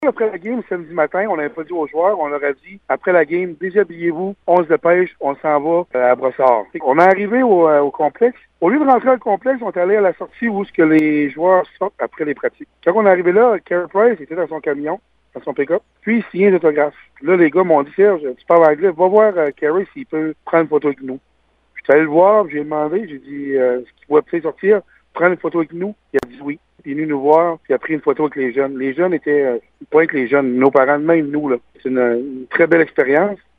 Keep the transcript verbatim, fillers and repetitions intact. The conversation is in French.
Après la game, samedi matin, on n'avait pas dit aux joueurs, on leur a dit, après la game, déshabillez-vous, on se dépêche, on s'en va euh, à Brossard. On est arrivé au, euh, au complexe. Au lieu de rentrer au complexe, on est allé à la sortie où ce que les joueurs sortent après les pratiques. Quand on est arrivé là, Carey Price était dans son camion, dans son pick-up, puis il signait d'autographes. Puis là, les gars m'ont dit, Serge, tu parles anglais, va voir euh, Carey s'il peut prendre une photo avec nous. Puis je suis allé le voir, j'ai demandé, j'ai dit, euh, est-ce qu'il pourrait peut-être sortir, prendre une photo avec nous? Il a dit oui. Il est venu nous voir, puis il a pris une photo avec les jeunes. Les jeunes étaient, euh, pas avec les jeunes, nos parents, même nous, là. C'est une, une très belle expérience.